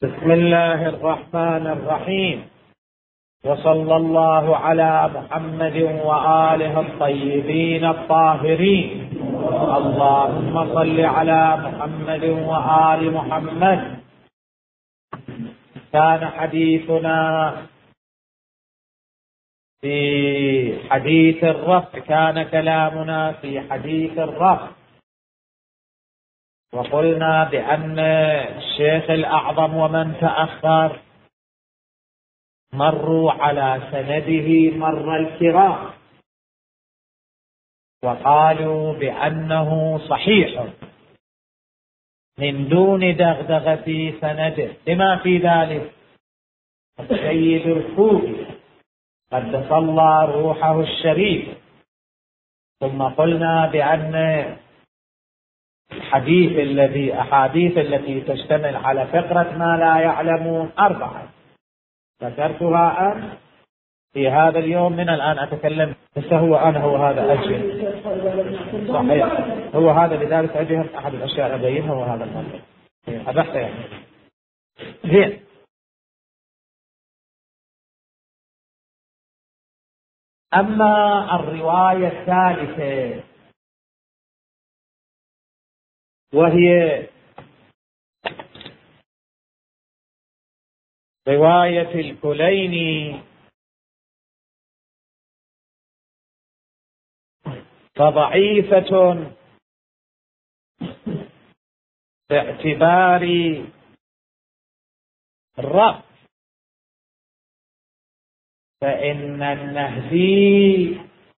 بسم الله الرحمن الرحيم، وصلى الله على محمد وآله الطيبين الطاهرين. اللهم صل على محمد وآل محمد. كان حديثنا في حديث الرفع، كان كلامنا في حديث الرفع، وقلنا بأن الشيخ الأعظم ومن تأخر مروا على سنده مر الكرام، وقالوا بأنه صحيح من دون دغدغة في سنده، لما في ذلك السيد الكوفي قد صلى روحه الشريف. ثم قلنا بأن الأحاديث التي تشتمل على فقرة ما لا يعلمون 4 ذكرتها أن في هذا اليوم. من الآن أتكلم بس هو هذا أجل صحيح، هو هذا لذلك أجل أحد الأشياء أبينها، وهذا الموضوع أبحث يعني زين. أما الرواية الثالثة وهي رواية الكليني، فضعيفة باعتبار الرفع، فإن النهدي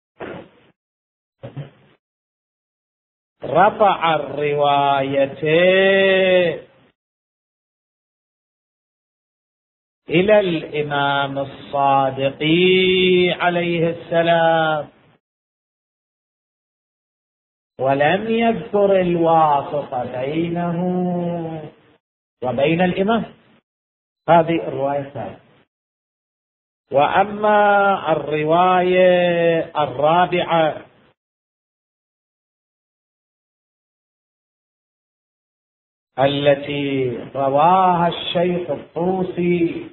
رفع الروايتين إلى الإمام الصادق عليه السلام، ولم يذكر الواسطة بينه وبين الإمام. هذه الرواية الثالثة. وأما الرواية الرابعة التي رواها الشيخ الطوسي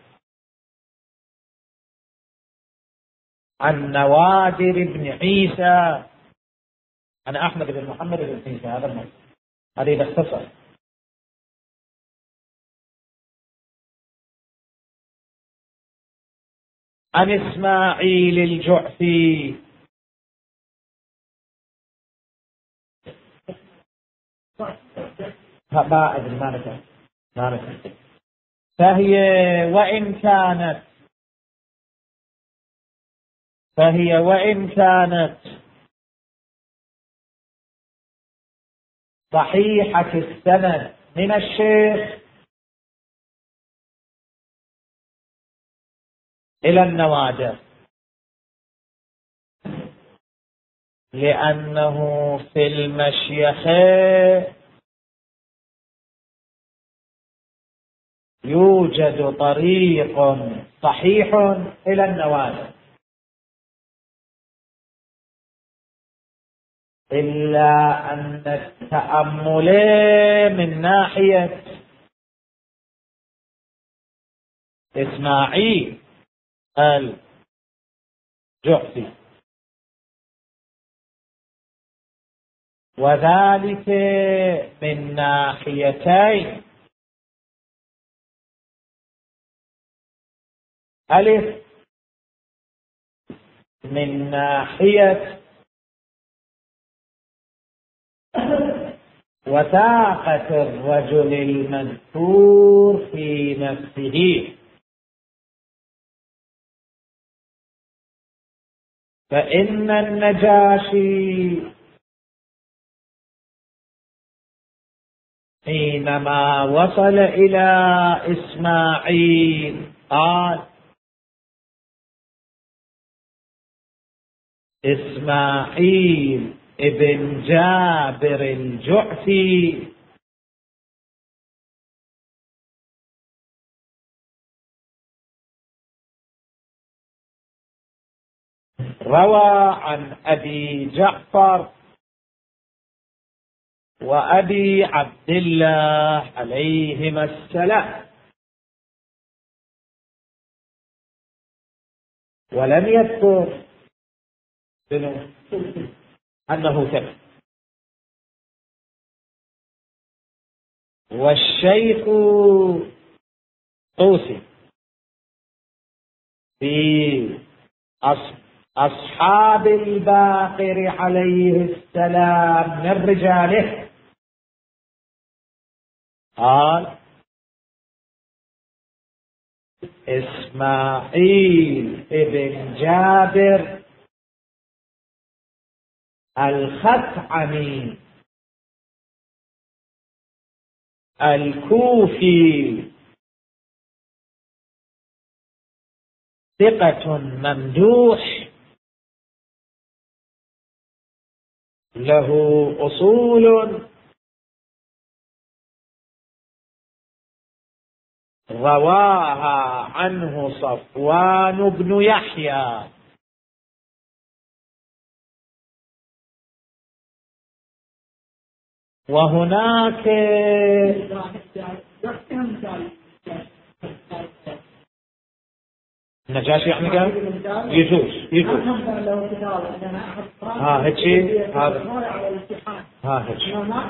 عن نوادر بن عيسى عن أحمد بن محمد بن عيسى، هذه باختصار. عن إسماعيل الجعفي ما أدري ما نكتب. فهي وإن كانت صحيحة السند من الشيخ إلى النوادر، لأنه في المشيخة يوجد طريق صحيح إلى النوادر، إلا أن التأمل من ناحية إسماعيل الجعفي، وذلك من ناحيتين: ألف، من ناحية وثاقة الرجل المذكور في نفسه، فإن النجاشي حينما وصل إلى إسماعيل قال: إسماعيل ابن جابر الجعفي روى عن أبي جعفر وأبي عبد الله عليهما السلام ولم يذكر أنه ثقة. والشيخ طوسي في أصحاب الباقر عليه السلام من رجاله قال إسماعيل ابن جابر الخثعمي الكوفي ثقة ممدوح له أصول رواها عنه صفوان بن يحيى. وهناك النجاشي يعني قال يجوز هيك هذا هيك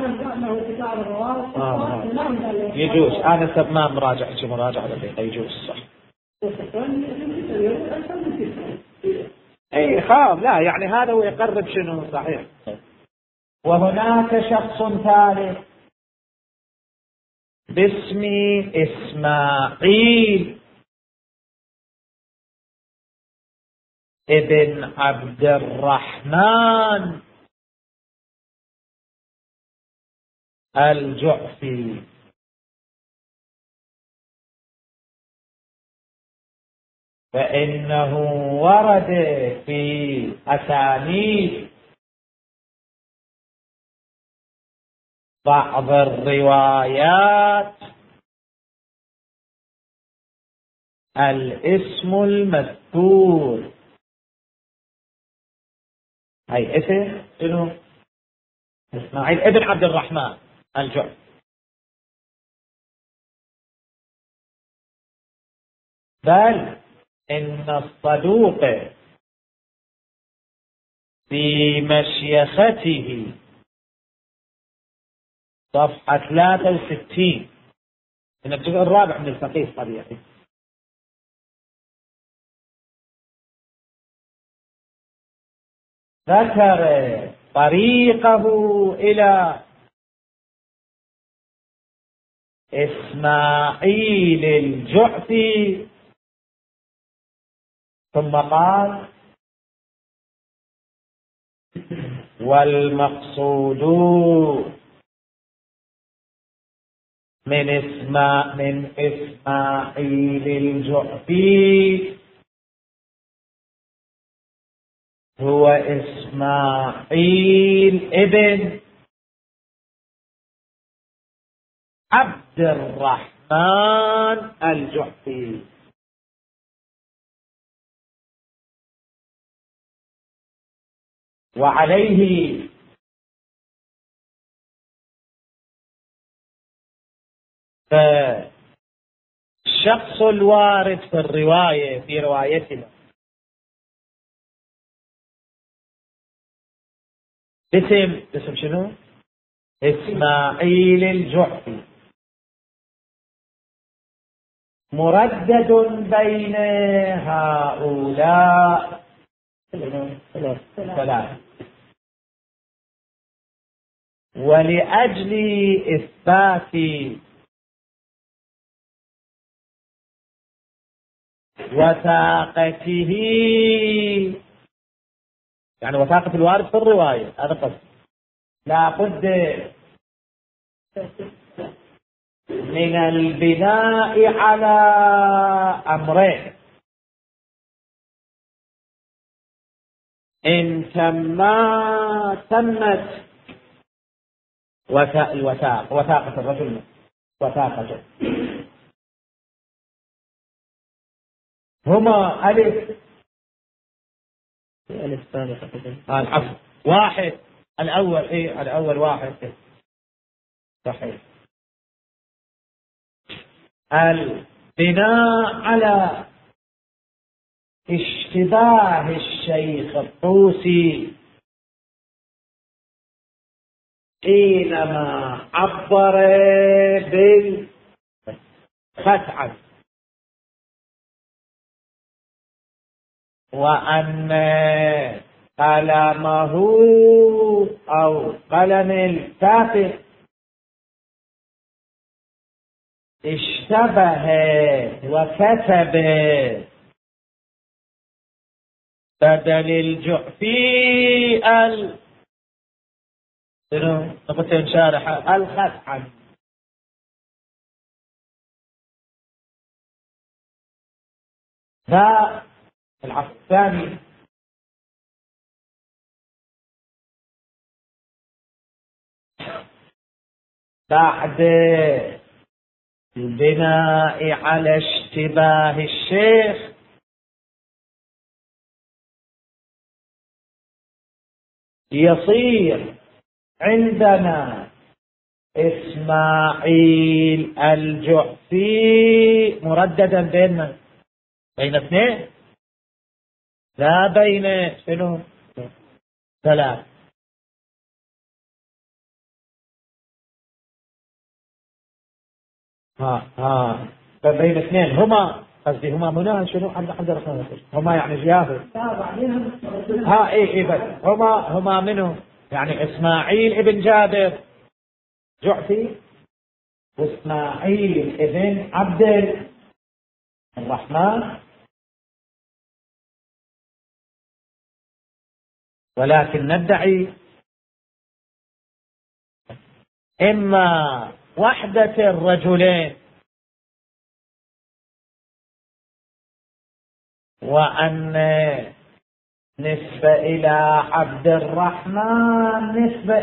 يجوز. أنا سب ما مراجعة دقيقة يجوز صح. اي خاف لا يعني هذا هو يقرب شنو صحيح. وهناك شخص ثالث باسم إسماعيل ابن عبد الرحمن الجعفي فإنه ورد في أسانيد بعض الروايات الاسم المذكور. هاي اسم شنو؟ إسماعيل ابن عبد الرحمن الجعفي. بل إن الصدوق في مشيخته صفحة 63 من الجزء الرابع من الفقيه الطبيعي ذكر طريقه إلى إسماعيل الجعفي ثم قال والمقصود من إسماعيل الجعفي هو إسماعيل ابن عبد الرحمن الجعفي. وعليه فالشخص الوارد في الرواية في روايتنا اسم شنو؟ إسماعيل الجعفي مردد بين هؤلاء ثلاثة. ولأجل إثبات وثاقته يعني وثاقة الوارد في الرواية هذا قصد لا بد من البناء على أمرين إن تمت وثاقة الرجل وثاقته هما ألف العفو واحد الأول الأول واحد صحيح. البناء على اشتباه الشيخ الطوسي حينما عبر بالخثعم وأن قلمه أو قلم الكاتب اشتبه وكتب بدل الجعفي نقطتين شارحة الخثعم. ذا العصر الثاني بعد البناء على اشتباه الشيخ يصير عندنا إسماعيل الجعفي مرددا بين اثنين، لا بين شنو ثلاث. بين اثنين هما، قصدي هما منى شنو عبد الرحمن هما يعني جابر اي بس هما منو يعني اسماعيل ابن جابر جعفي واسماعيل ابن عبد الرحمن، ولكن ندعي إما وحدة الرجلين وأن نسبة إلى عبد الرحمن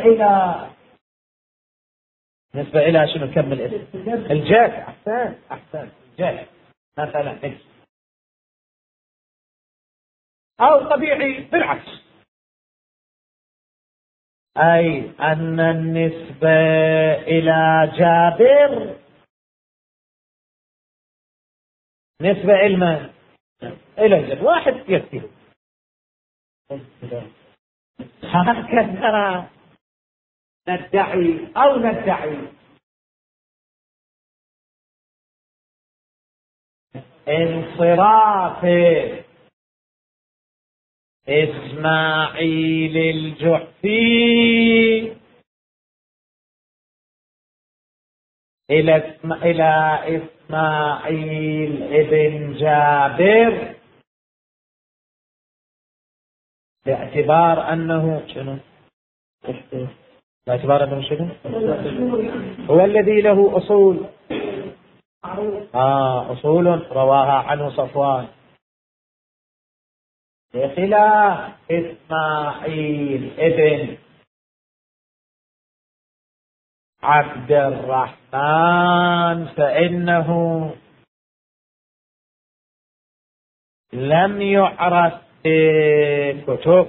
نسبة إلى شنو كمل اسم الجد. أحسن الجد مثلا، أو طبيعي بالعكس، أي أن النسبة إلى جابر نسبة إلى الجد واحد يكفي. هكذا ندعي انصراف إسماعيل الجعفي إلى إسماعيل ابن جابر باعتبار أنه شنو؟ باعتبار أنه شنو؟ هو الذي له أصول أصول رواها عنه صفوان، بخلاف إسماعيل ابن عبد الرحمن فإنه لم يعرف بالكتب،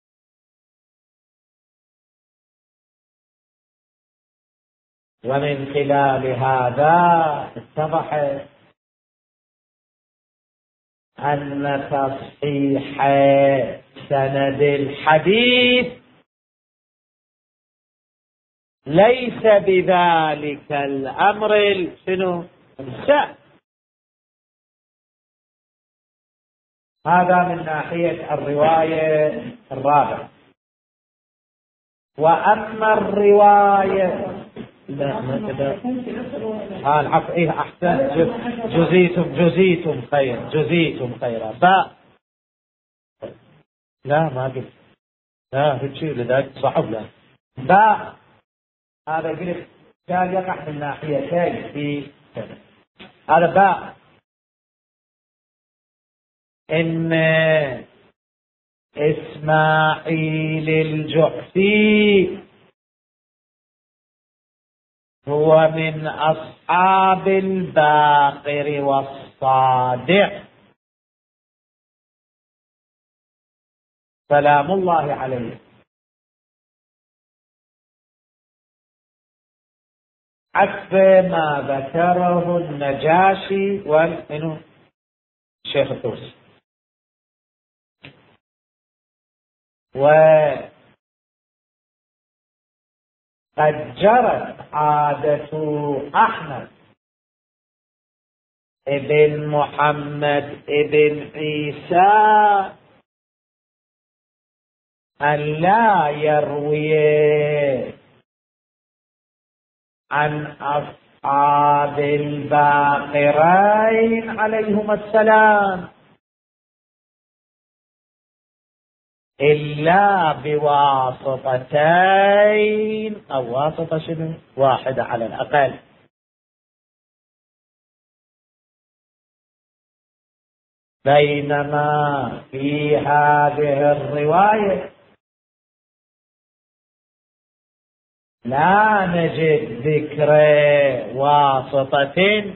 ومن خلال هذا اتضح أن تصحيح سند الحديث ليس بذلك الأمر السهل. هذا من ناحية الرواية الرابعة. وأما الرواية العفو أحسن جزيتم خيرا لا ما قلت لا هالشيء لذلك صعب لا هذا قلت كان يقع من ناحيتين في هذا إن إسماعيل الجعفي هو من أصحاب الباقر والصادق سلام الله عليه، حسب ما ذكره النجاشي والشيخ الطوسي. وقد جرت عادة أحمد ابن محمد ابن عيسى أن لا يروي عن أصحاب الباقرين عليهما السلام إلا بواسطتين أو واسطة شنو واحدة على الأقل. بينما في هذه الرواية لا نجد ذكر واسطة،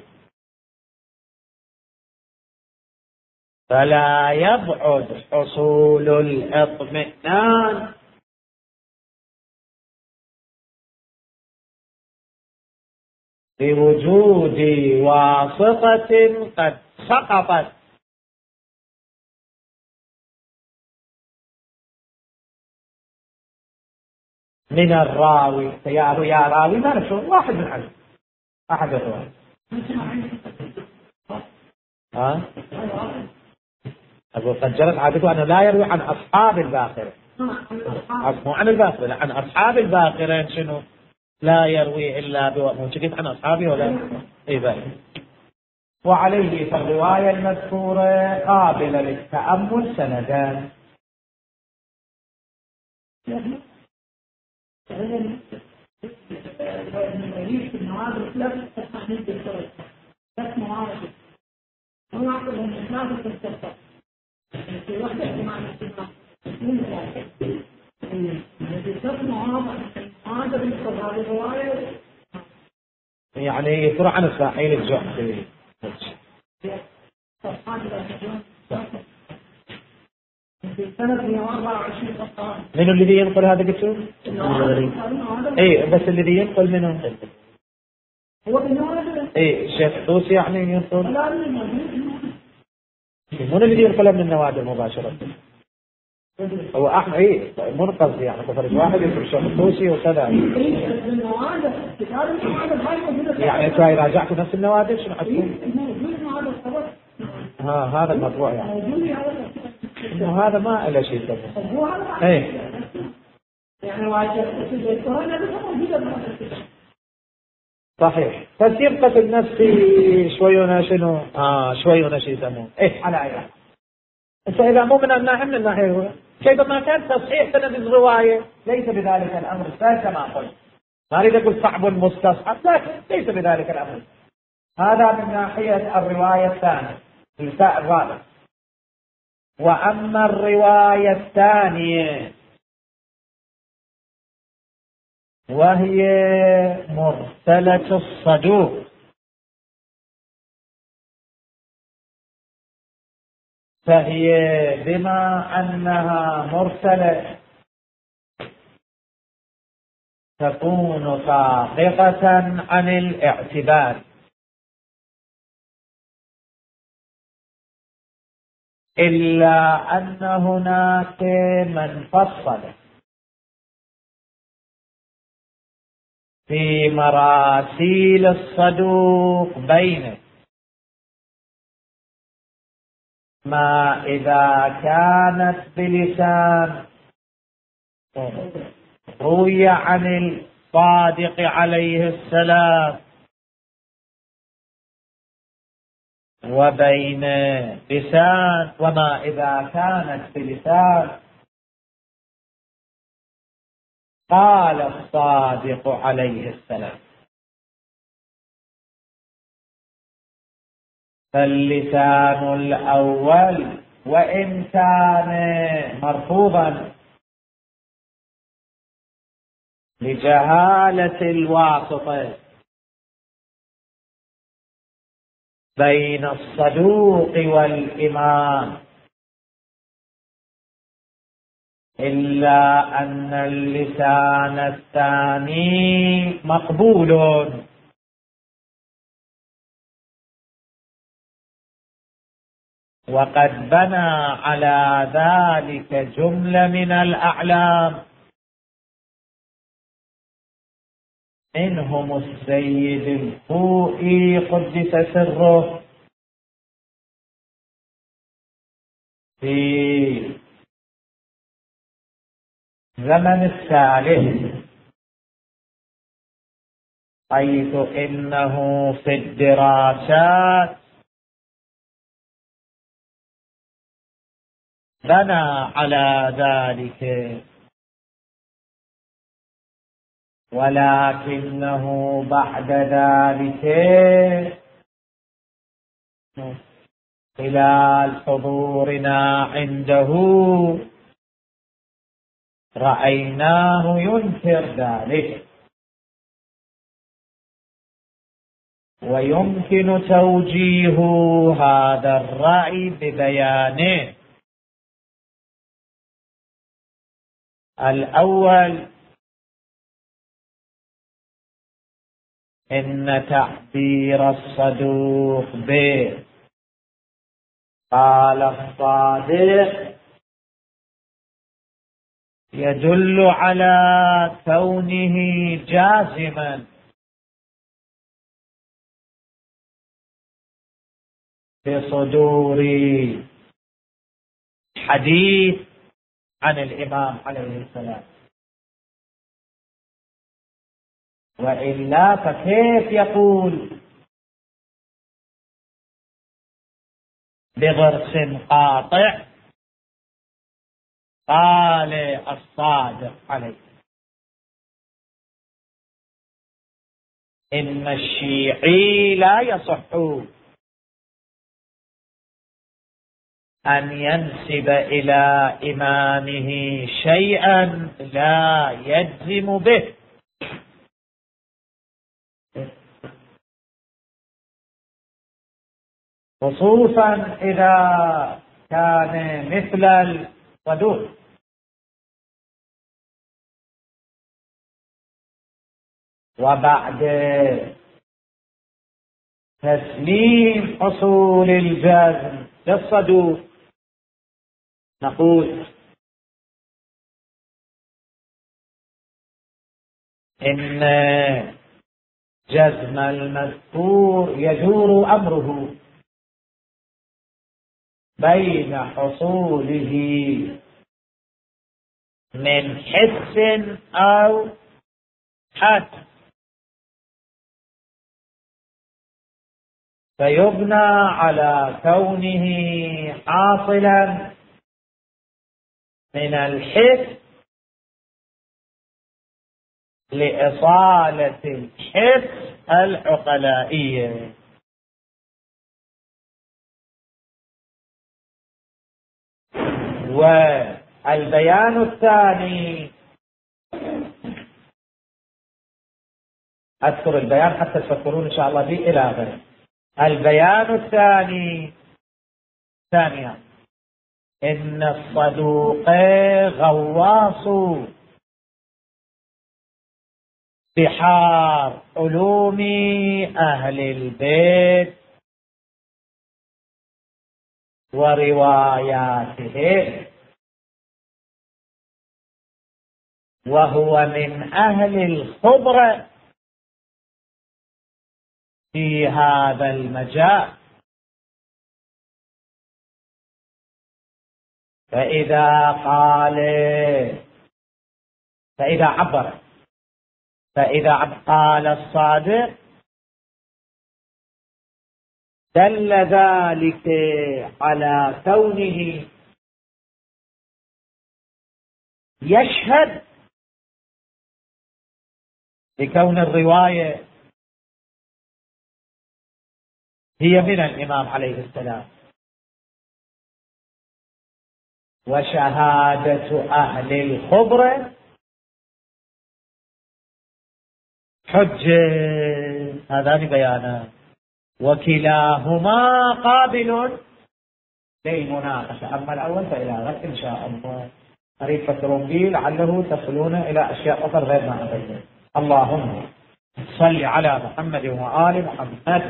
فلا يبعد حصول الاطمئنان بوجود واسطة قد سقطت من الراوي. يا راوي ما نشوف واحد من عنه أحد الرواة. أقول قد جرت عادته أنه لا يروي عن أصحاب الباقرة، مو عن الباقرة، لا عن أصحاب الباقرة. شنو لا يروي إلا بوجود عن أصحابه ولا إيه. وعليه فالرواية المذكورة قابلة للتأمل سندان. يعني يفرع عن إسرائيل الجحفي. من الذي ينقل هذا الكتاب؟ اي بس الذي ينقل منه اي الشيخ طوسي يعني ينقل، من الذي ينقل من النوادر مباشرة؟ هو احمد اي منقذ يعني تفرج واحد ينقل الشيخ طوسي وكذا. يعني انت راجعت نفس النوادر شنو حتكون؟ هذا المطبوع يعني انه هذا ما له شيء ثاني. ايه صحيح. فسيبقى النفسي شوينا شنو شوينا شيء يسمون ايه على ايه. انت اذا مو من الناحيه من الناحيه كيف ما كان تصحيح سند الروايه ليس بذلك الامر الثالث كما قلت. ما اريد اقول صعب مستصعب، لكن ليس بذلك الامر. هذا من ناحيه الروايه الثانيه الرابع. واما الروايه الثانيه وهي مرسلة الصدوق، فهي بما أنها مرسلة تكون ساقطة عن الاعتبار، إلا أن هناك من فصل في مراسيل الصدوق بين ما إذا كانت بلسان روي عن الصادق عليه السلام، وبين لسان وما إذا كانت بلسان قال الصادق عليه السلام. فاللسان الأول وإن كان مرفوضا لجهالة الواسطة بين الصدوق والإمام، إلا أن اللسان الثاني مقبول، وقد بنى على ذلك جملة من الأعلام، منهم السيد الخوئي قدس سره في زمن الثالث، حيث إنه في الدراسات بنى على ذلك، ولكنه بعد ذلك خلال حضورنا عنده رأيناه ينكر ذلك، ويمكن توجيه هذا الرأي ببيانه. الأول، إن تعبير الصدوق به قال الصادق يدل على كونه جازما بصدور حديث عن الإمام عليه السلام، وإلا فكيف يقول بغرس قاطع قال الصادق عليه؟ إن الشيعي لا يصح أن ينسب إلى إمامه شيئا لا يجزم به، خصوصا إذا كان مثل الصدوق. وبعد تسليم حصول الجزم للصدوق نقول إن جزم المذكور يدور أمره بين حصوله من حس أو حد، فيبنى على كونه حاصلا من الحس لإصالة الحس العقلائية. والبيان الثاني، أذكر البيان حتى تفكرون إن شاء الله به إلى آخره. البيان الثاني ثانيا، إن الصدوق غواص بحار علوم أهل البيت ورواياته، وهو من أهل الخبرة في هذا المجال. فإذا قال الصادق دل ذلك على كونه يشهد بكون الرواية هي من الإمام عليه السلام، وشهادة أهل الخبرة حجة. هذان بيانان وكلاهما قابل للمناقشة. أما الأول فإلى غد إن شاء الله، قريب فكرون به لعله تصلون إلى أشياء أخرى غير ما أبين. اللهم صل على محمد وآل محمد.